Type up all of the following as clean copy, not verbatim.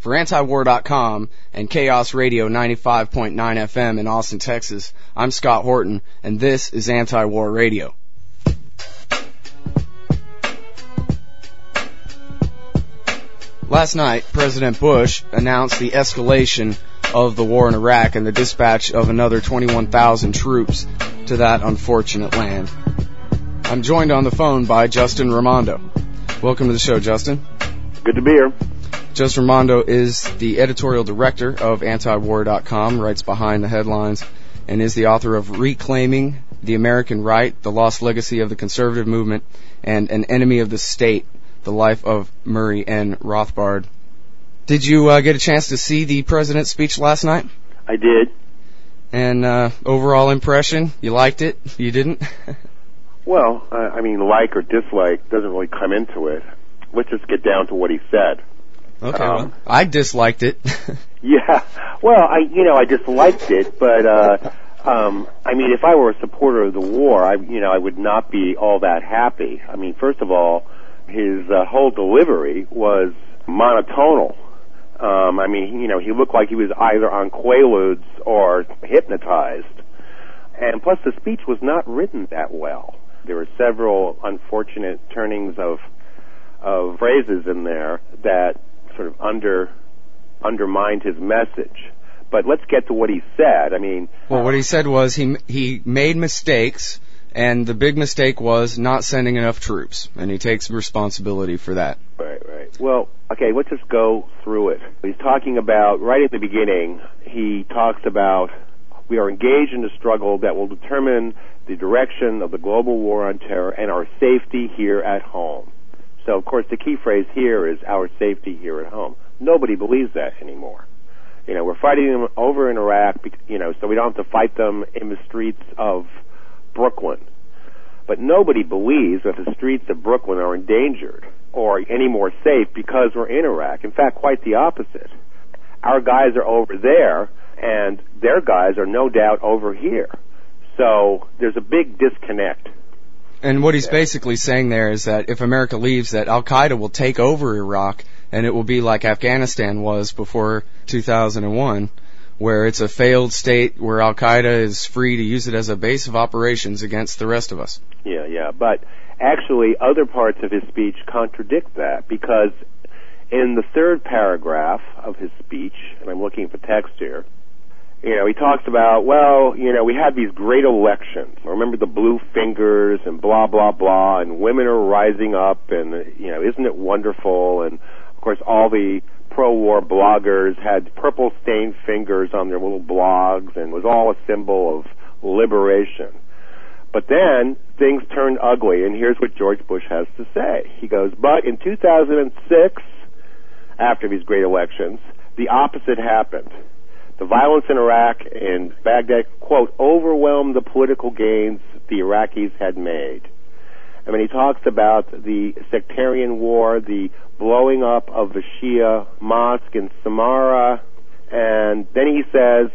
For Antiwar.com and Chaos Radio 95.9 FM in Austin, Texas, I'm Scott Horton, and this is Anti-War Radio. Last night, President Bush announced the escalation of the war in Iraq and the dispatch of another 21,000 troops to that unfortunate land. I'm joined on the phone by Justin Raimondo. Welcome to the show, Justin. Good to be here. Justin Raimondo is the editorial director of Antiwar.com, writes behind the headlines, and is the author of Reclaiming the American Right, The Lost Legacy of the Conservative Movement, and An Enemy of the State, The Life of Murray N. Rothbard. Did you get a chance to see the president's speech last night? I did. And overall impression, you liked it? You didn't? Well, like or dislike doesn't really come into it. Let's just get down to what he said. Okay, well, I disliked it. Yeah, well, I disliked it, but, if I were a supporter of the war, I would not be all that happy. First of all, his whole delivery was monotonal. He looked like he was either on Quaaludes or hypnotized. And plus, the speech was not written that well. There were several unfortunate turnings of phrases in there that sort of undermined his message. But let's get to what he said. Well, what he said was he made mistakes, and the big mistake was not sending enough troops, and he takes responsibility for that. Right. Well, okay, let's just go through it. He's talking about, right at the beginning, he talks about we are engaged in a struggle that will determine the direction of the global war on terror and our safety here at home. So, of course, the key phrase here is our safety here at home. Nobody believes that anymore. We're fighting them over in Iraq, so we don't have to fight them in the streets of Brooklyn. But nobody believes that the streets of Brooklyn are endangered or any more safe because we're in Iraq. In fact, quite the opposite. Our guys are over there, and their guys are no doubt over here. So there's a big disconnect. And what he's basically saying there is that if America leaves, that Al-Qaeda will take over Iraq, and it will be like Afghanistan was before 2001, where it's a failed state where Al-Qaeda is free to use it as a base of operations against the rest of us. Yeah. But actually, other parts of his speech contradict that, because in the third paragraph of his speech, and I'm looking for text here, he talks about, we had these great elections. Remember the blue fingers and blah, blah, blah, and women are rising up, and, isn't it wonderful? And, of course, all the pro-war bloggers had purple stained fingers on their little blogs, and it was all a symbol of liberation. But then things turned ugly, and here's what George Bush has to say. He goes, but in 2006, after these great elections, the opposite happened. The violence in Iraq and Baghdad, quote, overwhelmed the political gains the Iraqis had made. He talks about the sectarian war, the blowing up of the Shia mosque in Samarra, and then he says,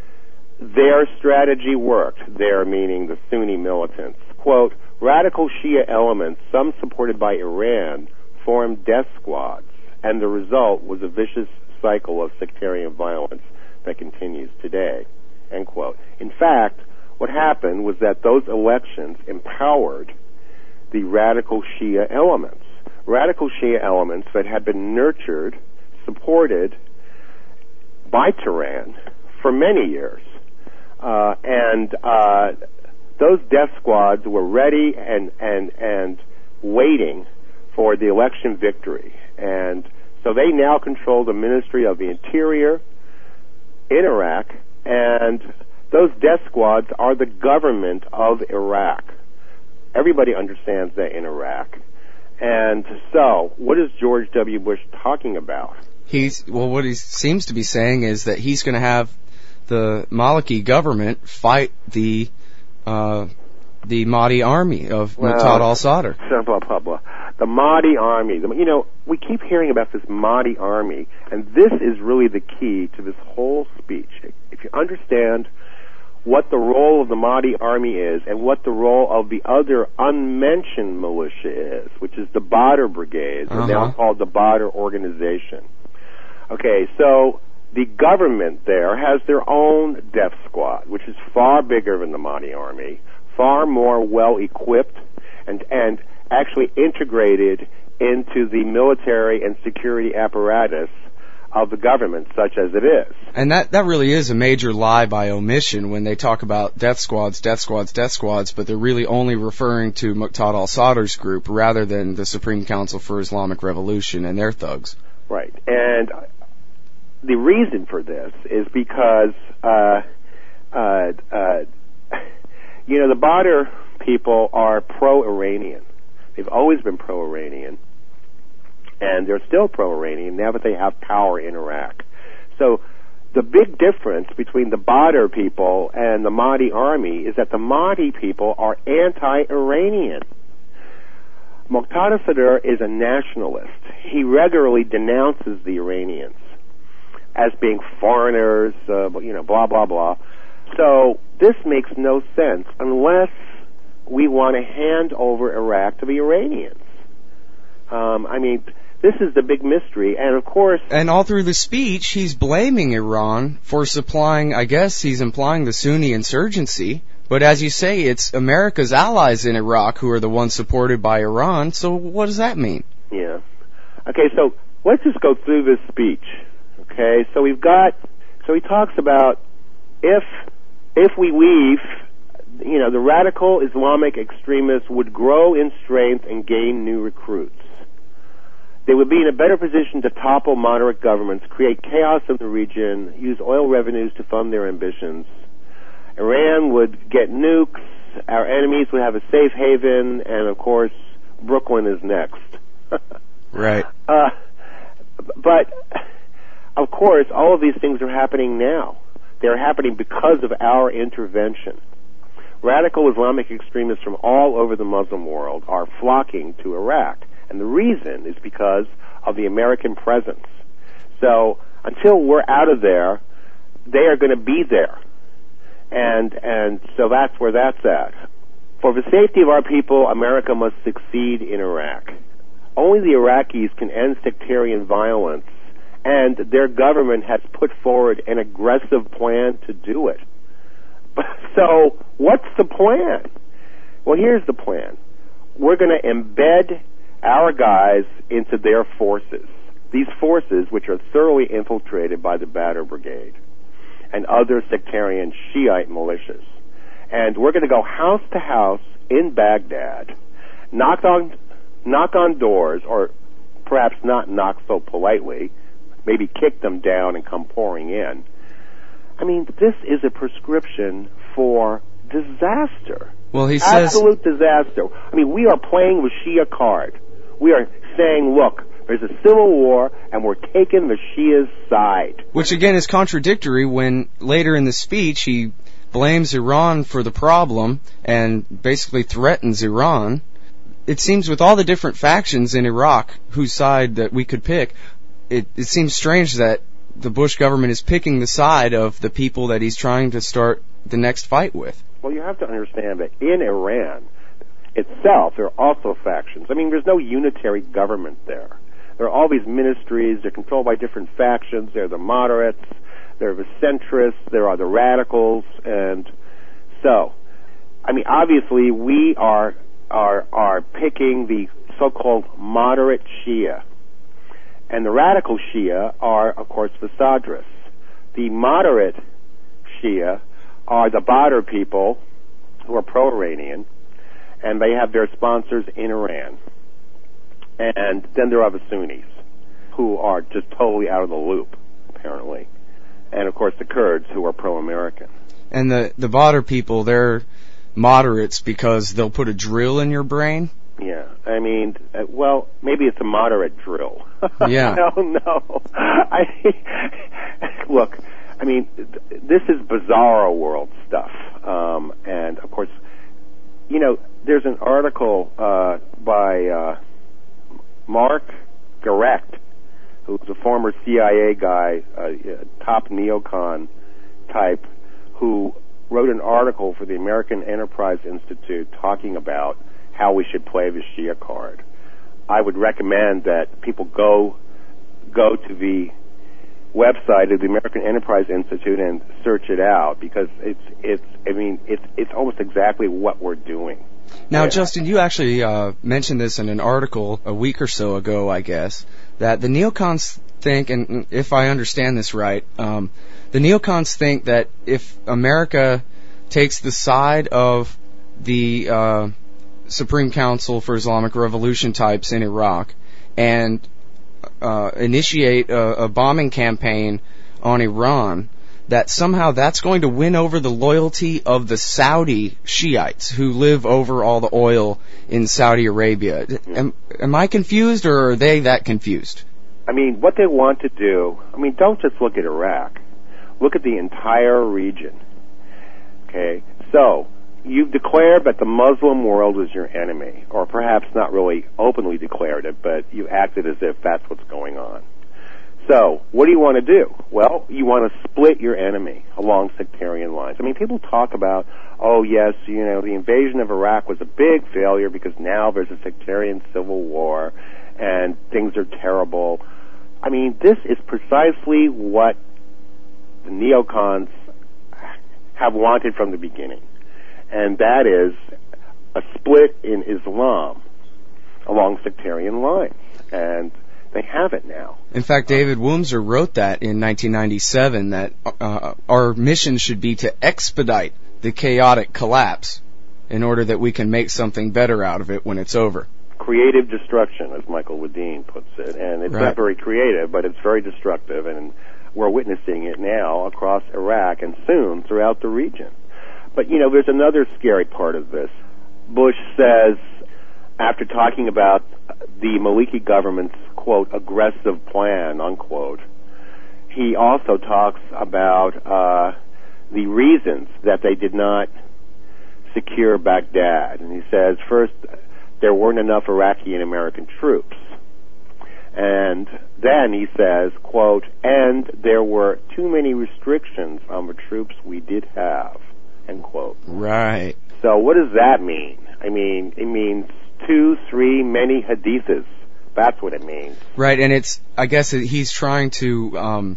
their strategy worked, their meaning the Sunni militants. Quote, radical Shia elements, some supported by Iran, formed death squads, and the result was a vicious cycle of sectarian violence that continues today, end quote. In fact, what happened was that those elections empowered the radical Shia elements that had been nurtured, supported by Tehran for many years. Those death squads were ready and waiting for the election victory. And so they now control the Ministry of the Interior in Iraq, and those death squads are the government of Iraq. Everybody understands that in Iraq. And so, what is George W. Bush talking about? What he seems to be saying is that he's going to have the Maliki government fight the Mahdi army of Muqtada al-Sadr. Blah, blah, blah. The Mahdi army. We keep hearing about this Mahdi army, and this is really the key to this whole speech. If you understand what the role of the Mahdi army is and what the role of the other unmentioned militia is, which is the Badr brigades, or now called the Badr organization. Okay, so the government there has their own death squad, which is far bigger than the Mahdi army, far more well-equipped, and actually integrated into the military and security apparatus of the government, such as it is. And that really is a major lie by omission when they talk about death squads, but they're really only referring to Muqtada al-Sadr's group rather than the Supreme Council for Islamic Revolution and their thugs. Right. And the reason for this is because, the Badr people are pro-Iranian. They've always been pro-Iranian. And they're still pro-Iranian now that they have power in Iraq. So the big difference between the Badr people and the Mahdi army is that the Mahdi people are anti-Iranian. Muqtada Sadr is a nationalist. He regularly denounces the Iranians as being foreigners, blah, blah, blah. So this makes no sense unless we want to hand over Iraq to the Iranians. This is the big mystery, and of course... And all through the speech, he's blaming Iran for supplying, I guess he's implying the Sunni insurgency, but as you say, it's America's allies in Iraq who are the ones supported by Iran, so what does that mean? Yeah. Okay, so let's just go through this speech. Okay, so he talks about if we leave, the radical Islamic extremists would grow in strength and gain new recruits. They would be in a better position to topple moderate governments, create chaos in the region, use oil revenues to fund their ambitions. Iran would get nukes, our enemies would have a safe haven, and of course, Brooklyn is next. Right. But, of course, all of these things are happening now. They're happening because of our intervention. Radical Islamic extremists from all over the Muslim world are flocking to Iraq. And the reason is because of the American presence. So until we're out of there, they are going to be there. And so that's where that's at. For the safety of our people, America must succeed in Iraq. Only the Iraqis can end sectarian violence, and their government has put forward an aggressive plan to do it. So what's the plan? Well, here's the plan. We're going to embed our guys into their forces. These forces, which are thoroughly infiltrated by the Badr Brigade and other sectarian Shiite militias. And we're going to go house to house in Baghdad, knock on doors, or perhaps not knock so politely, maybe kick them down and come pouring in. This is a prescription for disaster. Well, he says... Absolute disaster. We are playing the Shia card. We are saying, look, there's a civil war, and we're taking the Shia's side. Which, again, is contradictory when later in the speech he blames Iran for the problem and basically threatens Iran. It seems with all the different factions in Iraq whose side that we could pick, it seems strange that the Bush government is picking the side of the people that he's trying to start the next fight with. Well, you have to understand that in Iran itself, there are also factions. There's no unitary government there. There are all these ministries. They're controlled by different factions. There are the moderates. There are the centrists. There are the radicals. And so, obviously, we are picking the so-called moderate Shia. And the radical Shia are, of course, the Sadrists. The moderate Shia are the Badr people who are pro-Iranian, and they have their sponsors in Iran. And then there are the Sunnis, who are just totally out of the loop, apparently. And, of course, the Kurds, who are pro-American. And the Badr people, they're moderates because they'll put a drill in your brain? Yeah, well, maybe it's a moderate drill. Yeah. No. Look, this is bizarro world stuff. And, of course, there's an article by Mark Garrecht, who's a former CIA guy, top neocon type, who wrote an article for the American Enterprise Institute talking about how we should play the Shia card. I would recommend that people go to the website of the American Enterprise Institute and search it out, because it's almost exactly what we're doing. Now, Justin, you actually mentioned this in an article a week or so ago, I guess, that the neocons think, and if I understand this right, the neocons think that if America takes the side of the Supreme Council for Islamic Revolution types in Iraq and initiate a bombing campaign on Iran, that somehow that's going to win over the loyalty of the Saudi Shiites who live over all the oil in Saudi Arabia. Am I confused, or are they that confused? I mean, what they want to do, don't just look at Iraq. Look at the entire region. Okay? So, you've declared that the Muslim world is your enemy, or perhaps not really openly declared it, but you acted as if that's what's going on. So, what do you want to do? Well, you want to split your enemy along sectarian lines. People talk about, oh yes, the invasion of Iraq was a big failure because now there's a sectarian civil war and things are terrible. This is precisely what the neocons have wanted from the beginning, and that is a split in Islam along sectarian lines, and they have it now. In fact, David Wurmser wrote that in 1997, that our mission should be to expedite the chaotic collapse in order that we can make something better out of it when it's over. Creative destruction, as Michael Ledeen puts it, and it's not very creative, but it's very destructive, and we're witnessing it now across Iraq and soon throughout the region. But, there's another scary part of this. Bush says, after talking about the Maliki government's, quote, aggressive plan, unquote, he also talks about the reasons that they did not secure Baghdad. And he says, first, there weren't enough Iraqi and American troops. And then he says, quote, and there were too many restrictions on the troops we did have, end quote. Right. So what does that mean? It means 2, 3, many hadiths. That's what it means. Right, and I guess he's trying to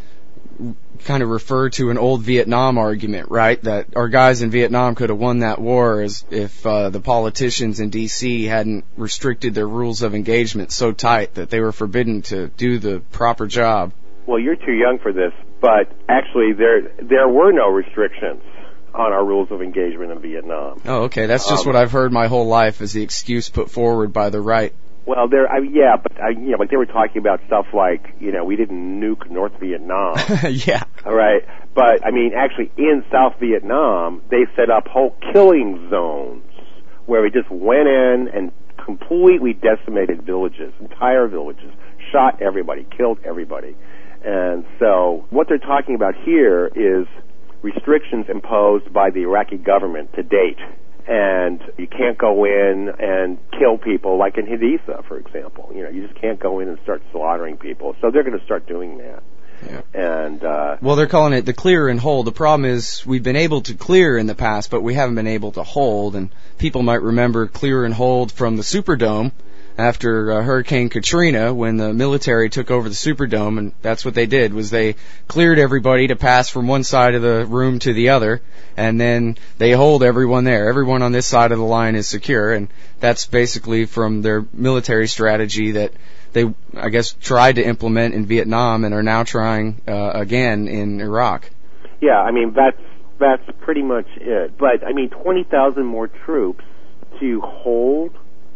kind of refer to an old Vietnam argument, right? That our guys in Vietnam could have won that war as if the politicians in D.C. hadn't restricted their rules of engagement so tight that they were forbidden to do the proper job. Well, you're too young for this, but actually there were no restrictions on our rules of engagement in Vietnam. Oh, okay. That's just what I've heard my whole life, is the excuse put forward by the right. Well, but they were talking about stuff like, we didn't nuke North Vietnam. Yeah. All right. But, actually in South Vietnam, they set up whole killing zones where we just went in and completely decimated villages, entire villages, shot everybody, killed everybody. And so what they're talking about here is restrictions imposed by the Iraqi government to date. And you can't go in and kill people like in Haditha, for example. You just can't go in and start slaughtering people. So they're going to start doing that. Yeah. And well, they're calling it the clear and hold. The problem is we've been able to clear in the past, but we haven't been able to hold. And people might remember clear and hold from the Superdome after Hurricane Katrina, when the military took over the Superdome, and that's what they did, was they cleared everybody to pass from one side of the room to the other, and then they hold everyone there. Everyone on this side of the line is secure, and that's basically from their military strategy that they, I guess, tried to implement in Vietnam and are now trying again in Iraq. Yeah, that's pretty much it. But, 20,000 more troops to hold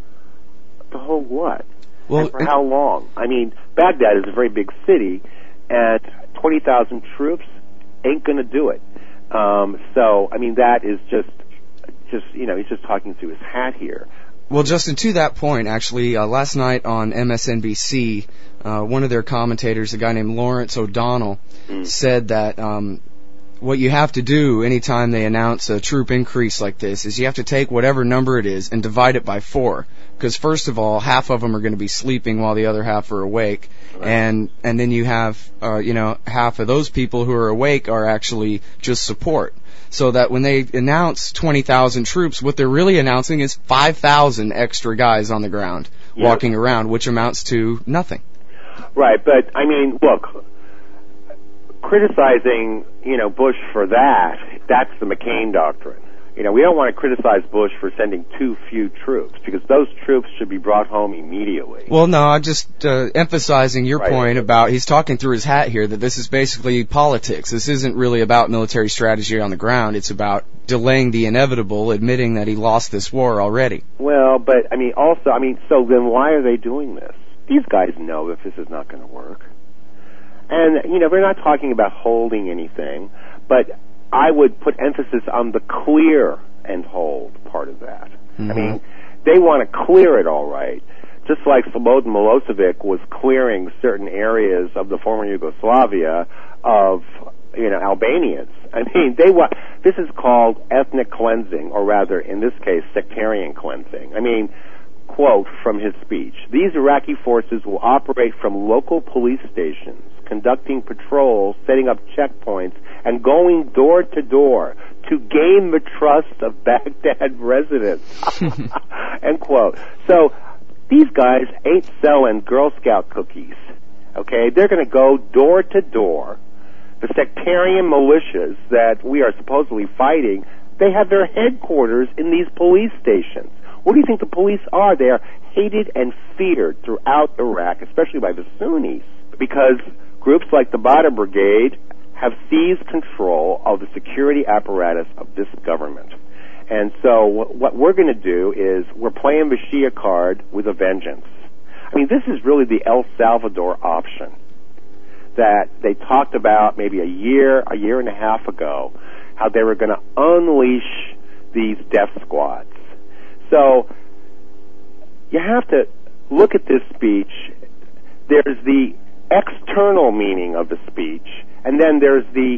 what? Well, and for how long? Baghdad is a very big city, and 20,000 troops ain't going to do it. That is just he's just talking through his hat here. Well, Justin, to that point, actually, last night on MSNBC, one of their commentators, a guy named Lawrence O'Donnell, said that what you have to do anytime they announce a troop increase like this is you have to take whatever number it is and divide it by 4. Because first of all, half of them are going to be sleeping while the other half are awake. Right. And then you have, half of those people who are awake are actually just support. So that when they announce 20,000 troops, what they're really announcing is 5,000 extra guys on the ground walking around, which amounts to nothing. Right, but, look, criticizing, Bush for that, that's the McCain doctrine. We don't want to criticize Bush for sending too few troops, because those troops should be brought home immediately. Well, no, I'm just emphasizing your point about he's talking through his hat here, that this is basically politics. This isn't really about military strategy on the ground. It's about delaying the inevitable, admitting that he lost this war already. Well, but, so then why are they doing this? These guys know that this is not going to work. And, they're not talking about holding anything, but I would put emphasis on the clear and hold part of that. Mm-hmm. They want to clear it all right, just like Slobodan Milosevic was clearing certain areas of the former Yugoslavia of, Albanians. This is called ethnic cleansing, or rather, in this case, sectarian cleansing. Quote from his speech, "These Iraqi forces will operate from local police stations, conducting patrols, setting up checkpoints, and going door to door to gain the trust of Baghdad residents." End quote. So these guys ain't selling Girl Scout cookies. Okay, they're going to go door to door. The sectarian militias that we are supposedly fighting, they have their headquarters in these police stations. What do you think the police are? They are hated and feared throughout Iraq, especially by the Sunnis, because groups like the Badr Brigade have seized control of the security apparatus of this government. And so what we're going to do is we're playing the Shia card with a vengeance. This is really the El Salvador option that they talked about maybe a year and a half ago, how they were going to unleash these death squads. So you have to look at this speech. There's the external meaning of the speech, and then there's the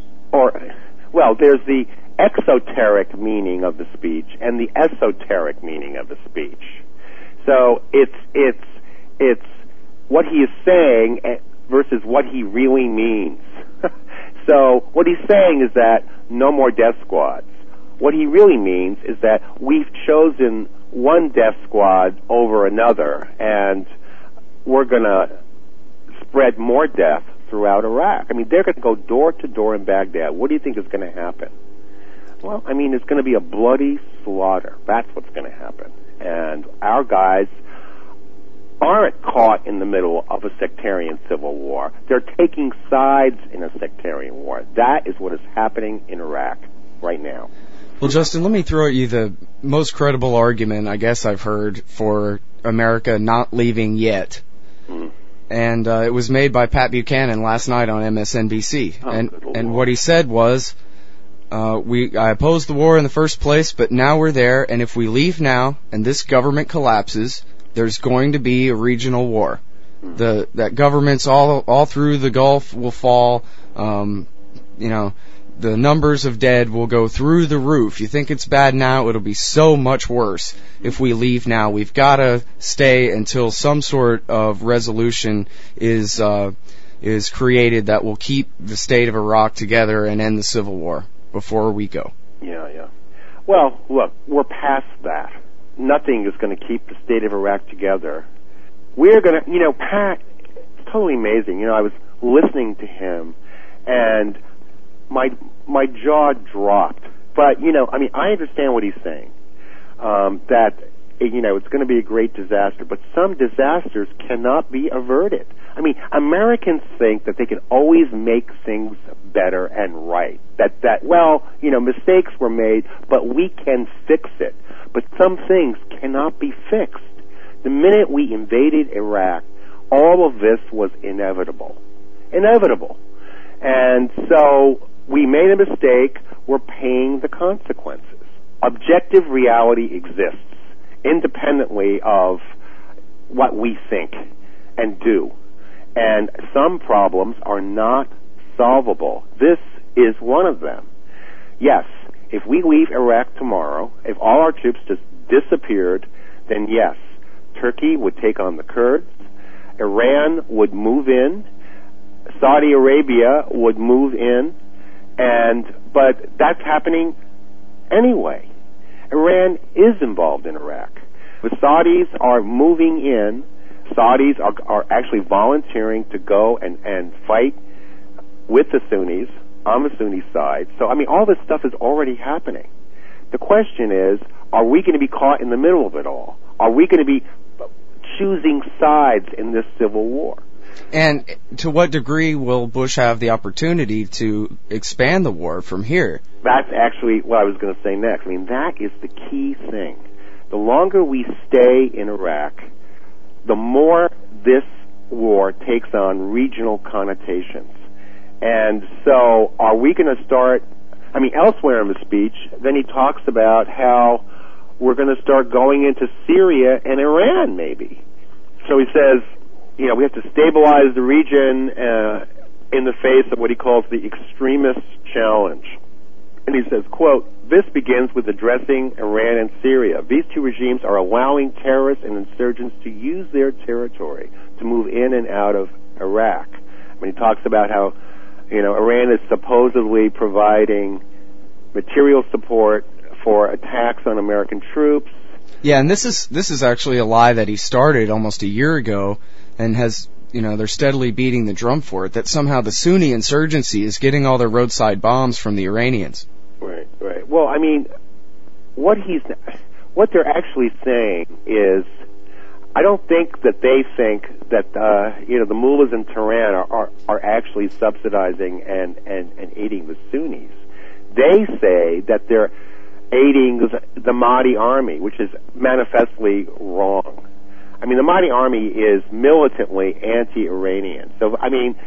exoteric meaning of the speech and the esoteric meaning of the speech. So it's what he is saying versus what he really means. So what he's saying is that no more death squads. What he really means is that we've chosen one death squad over another, and we're going to spread more death throughout Iraq. They're going to go door to door in Baghdad. What do you think is going to happen? Well, it's going to be a bloody slaughter. That's what's going to happen. And our guys aren't caught in the middle of a sectarian civil war. They're taking sides in a sectarian war. That is what is happening in Iraq right now. Well, Justin, let me throw at you the most credible argument I guess I've heard for America not leaving yet. Mm. And it was made by Pat Buchanan last night on MSNBC. And what he said was, I opposed the war in the first place, but now we're there, and if we leave now and this government collapses, there's going to be a regional war. That governments all through the Gulf will fall. The numbers of dead will go through the roof. You think it's bad now, it'll be so much worse if we leave now. We've got to stay until some sort of resolution is created that will keep the state of Iraq together and end the civil war before we go. Yeah. Well, look, we're past that. Nothing is going to keep the state of Iraq together. We're going to, Pat, it's totally amazing. I was listening to him, and my jaw dropped. But, I understand what he's saying, that, it's going to be a great disaster. But some disasters cannot be averted. Americans think that they can always make things better and right. Mistakes were made, but we can fix it. But some things cannot be fixed. The minute we invaded Iraq, all of this was inevitable. And so we made a mistake. We're paying the consequences. Objective reality exists independently of what we think and do. And some problems are not solvable. This is one of them. Yes, if we leave Iraq tomorrow, if all our troops just disappeared, then yes, Turkey would take on the Kurds, Iran would move in, Saudi Arabia would move in, but that's happening anyway. Iran is involved in Iraq. The Saudis are moving in. Saudis are actually volunteering to go and fight with the Sunnis on the Sunni side. So, I mean, all this stuff is already happening. The question is, are we going to be caught in the middle of it all? Are we going to be choosing sides in this civil war? And to what degree will Bush have the opportunity to expand the war from here? That's actually what I was going to say next. I mean, that is the key thing. The longer we stay in Iraq, the more this war takes on regional connotations. And so are we going to start, I mean, elsewhere in the speech, then he talks about how we're going to start going into Syria and Iran, maybe. So he says, you know, we have to stabilize the region in the face of what he calls the extremist challenge. And he says, quote, "This begins with addressing Iran and Syria. These two regimes are allowing terrorists and insurgents to use their territory to move in and out of Iraq." When he talks about how, you know, Iran is supposedly providing material support for attacks on American troops. Yeah, and this is actually a lie that he started almost a year ago, and has, you know, they're steadily beating the drum for it, that somehow the Sunni insurgency is getting all their roadside bombs from the Iranians. Right, right. Well, I mean, what they're actually saying is, I don't think that they think that, you know, the mullahs in Tehran are actually subsidizing and aiding the Sunnis. They say that they're aiding the Mahdi army, which is manifestly wrong. I mean, the Mahdi army is militantly anti-Iranian. So, I mean,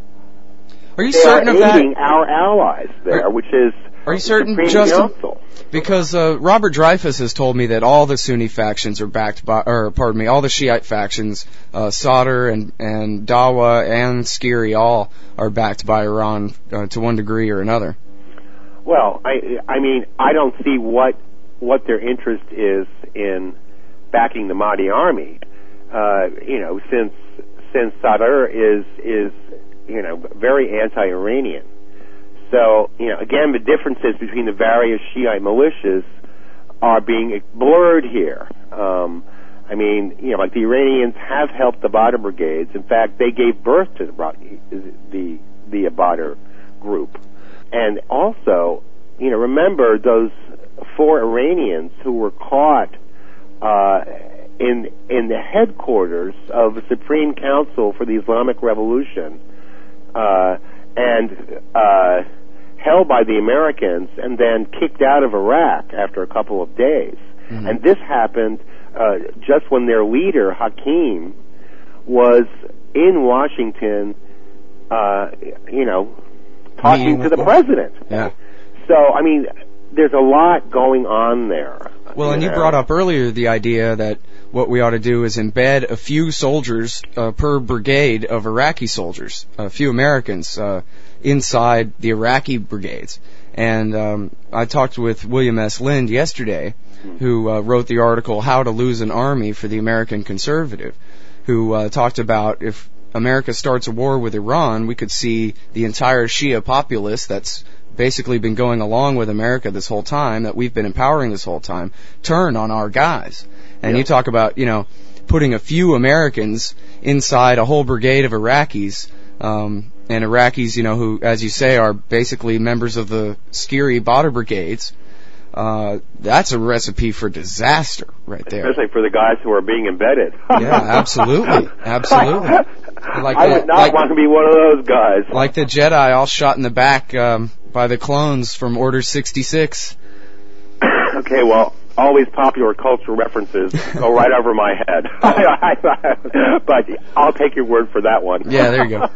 are you certain of that? Aiding our allies there, which is are you certain, Supreme Justin? Council. Because Robert Dreyfuss has told me that all the Sunni factions are backed by, or pardon me, all the Shiite factions, Sadr and Dawa and Skiri, all are backed by Iran to one degree or another. Well, I mean, I don't see what their interest is in backing the Mahdi army. You know, since Sadr is you know, very anti-Iranian. So, you know, again, the differences between the various Shiite militias are being blurred here. I mean, you know, like the Iranians have helped the Badr brigades. In fact, they gave birth to the Badr group. And also, you know, remember those 4 Iranians who were caught in the headquarters of the Supreme Council for the Islamic Revolution and held by the Americans and then kicked out of Iraq after a couple of days. Mm-hmm. And this happened just when their leader, Hakim, was in Washington, you know, talking to the president. Yeah. So, I mean, there's a lot going on there. Well, and you brought up earlier the idea that what we ought to do is embed a few soldiers per brigade of Iraqi soldiers, a few Americans inside the Iraqi brigades. And I talked with William S. Lind yesterday, who wrote the article How to Lose an Army for the American Conservative, who talked about if America starts a war with Iran, we could see the entire Shia populace that's basically been going along with America this whole time, that we've been empowering this whole time, turn on our guys. And you talk about, you know, putting a few Americans inside a whole brigade of Iraqis, and Iraqis, you know, who, as you say, are basically members of the Skiri Badr brigades. That's a recipe for disaster right there. Especially for the guys who are being embedded. Yeah, absolutely. Absolutely. Like I would not want to be one of those guys. Like the Jedi all shot in the back by the clones from Order 66. Okay, well, all these popular cultural references go right over my head. But I'll take your word for that one. Yeah, there you go.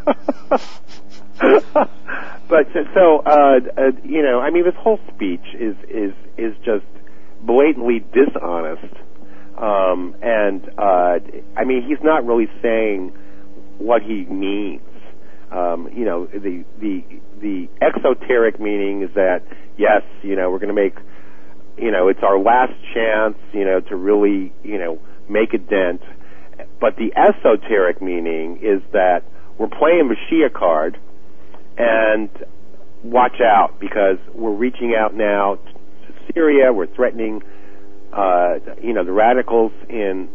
But so, you know, I mean, this whole speech is just blatantly dishonest. And I mean, he's not really saying what he means. You know, the exoteric meaning is that, yes, you know, we're going to make, you know, it's our last chance, you know, to really, you know, make a dent. But the esoteric meaning is that we're playing the Shia card, and watch out, because we're reaching out now to Syria. We're threatening, you know, the radicals in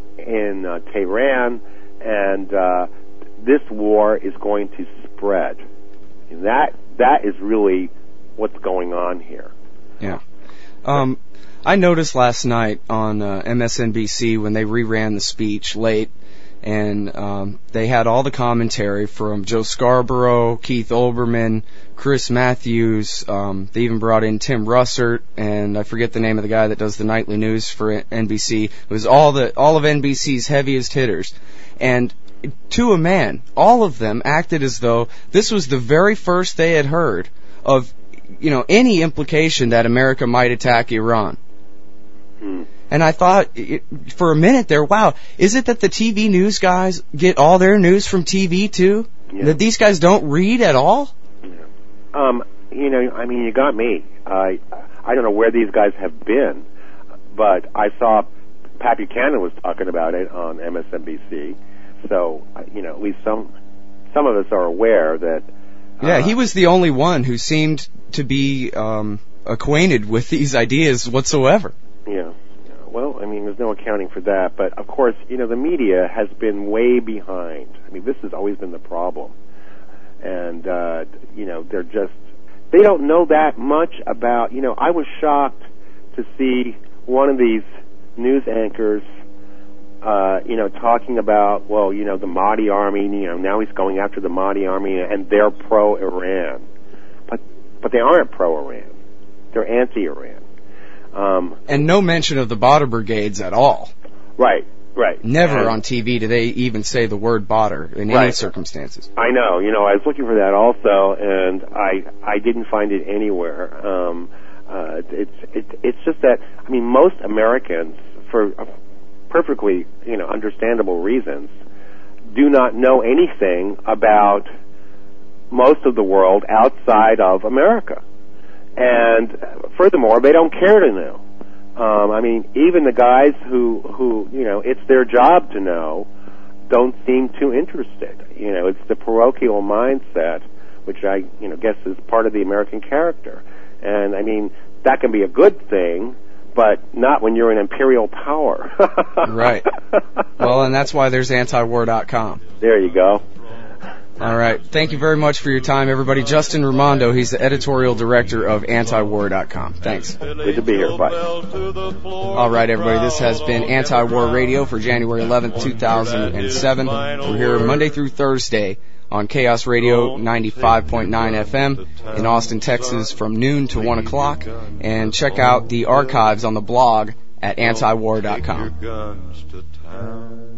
Tehran, and this war is going to spread. And that is really what's going on here. Yeah. I noticed last night on MSNBC when they reran the speech late, and they had all the commentary from Joe Scarborough, Keith Olbermann, Chris Matthews. They even brought in Tim Russert, and I forget the name of the guy that does the nightly news for NBC. It was all of NBC's heaviest hitters, and to a man, all of them acted as though this was the very first they had heard of, any implication that America might attack Iran. And I thought, for a minute there, wow, is it that the TV news guys get all their news from TV too? Yeah. That these guys don't read at all? Yeah. You got me. I don't know where these guys have been, but I saw Pat Buchanan was talking about it on MSNBC. So, at least some of us are aware that... Yeah, he was the only one who seemed to be acquainted with these ideas whatsoever. Yeah. Well, there's no accounting for that. But, of course, the media has been way behind. This has always been the problem. And, they don't know that much about... I was shocked to see one of these news anchors talking about, the Mahdi army, now he's going after the Mahdi army and they're pro-Iran. But they aren't pro-Iran. They're anti-Iran. And no mention of the Badr brigades at all. Right. Never on TV do they even say the word Badr in any circumstances. I know. I was looking for that also, and I didn't find it anywhere. It's just that, most Americans, for perfectly, understandable reasons, do not know anything about most of the world outside of America. And furthermore, they don't care to know. Even the guys who it's their job to know, don't seem too interested. It's the parochial mindset, which I, guess is part of the American character. And, that can be a good thing, but not when you're an imperial power. Right. Well, and that's why there's antiwar.com. There you go. All right. Thank you very much for your time, everybody. Justin Raimondo, he's the editorial director of antiwar.com. Thanks. Good to be here. Bye. All right, everybody. This has been Anti-War Radio for January 11th, 2007. We're here Monday through Thursday on Chaos Radio 95.9 FM in Austin, Texas from noon to 1 o'clock. And check out the archives on the blog at antiwar.com.